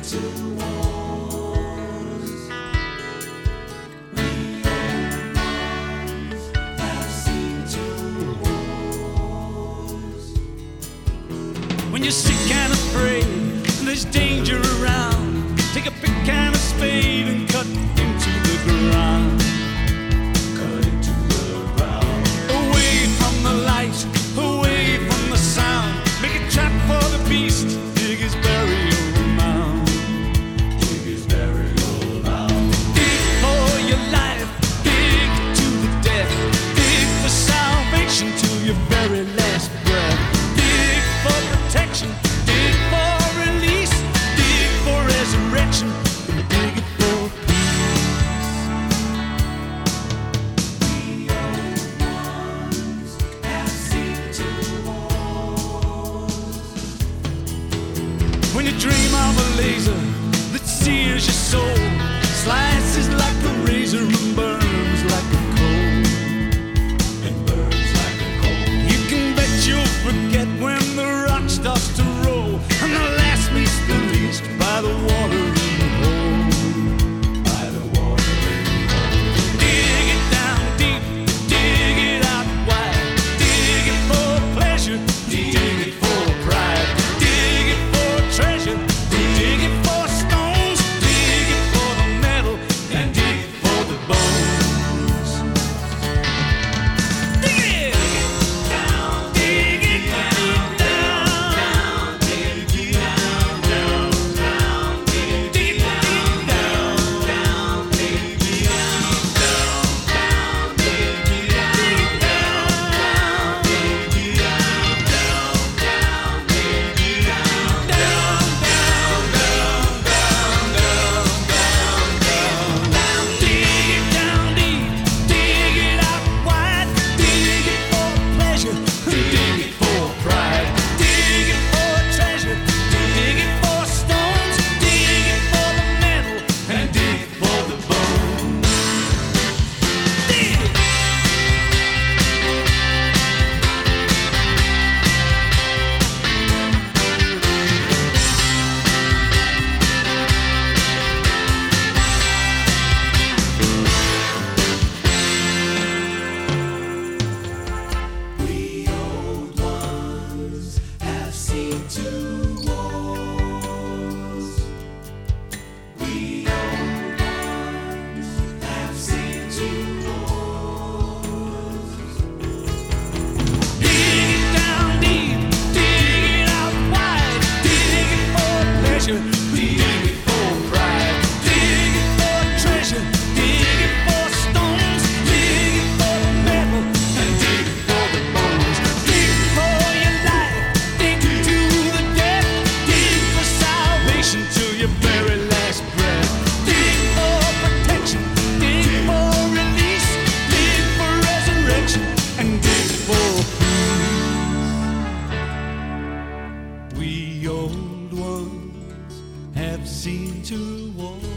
to wars. We old ones have seen to wars. When you're sick and afraid, and there's danger around, take a pick and a spade and cut into the ground. Cut into the ground. Away from the light, away from the sound. Make a trap for the beast, dig his burial mound. Dig his burial mound. Dig for your life, dig to the death. Dig for salvation to your very last breath. Dig for protection, dig for release, dig for resurrection, and dig it for peace. We old ones have seen to wars. When you dream of a laser that sears your soul, slices like a razor and burns like a coal. And burns like a coal. You can bet you'll forget when the rock starts to roll, and the last meets the least by the watering hole. By the watering hole. Dig it down deep, dig it out wide. Dig it for pleasure, dig it for pride. Dig it for treasure, dig it for stones. Dig it for the metal, and dig it for the bones. Dig it down, dig it down, down, dig it down, down, down, dig it down, down, dig it down, down, down, dig it down, down, dig it down, down, dig it down, down, down, down, dig it down deep, dig it out wide, dig it for pleasure, dig it for pride, dig it for treasure, dig it for stones, dig it for the metal, and dig it for the bones. Dig it. We old ones have seen to wars. We old ones have seen to wars. Dig it down deep, dig it out wide, dig it for pleasure, dig it for pride, dig it for treasure, dig it for stones, dig it for the metal, and dig it for the bones. Dig for your life, dig to the death, dig for salvation to your very last breath. Dig for protection, dig for release, dig for resurrection, and dig for peace. We old ones have seen to war.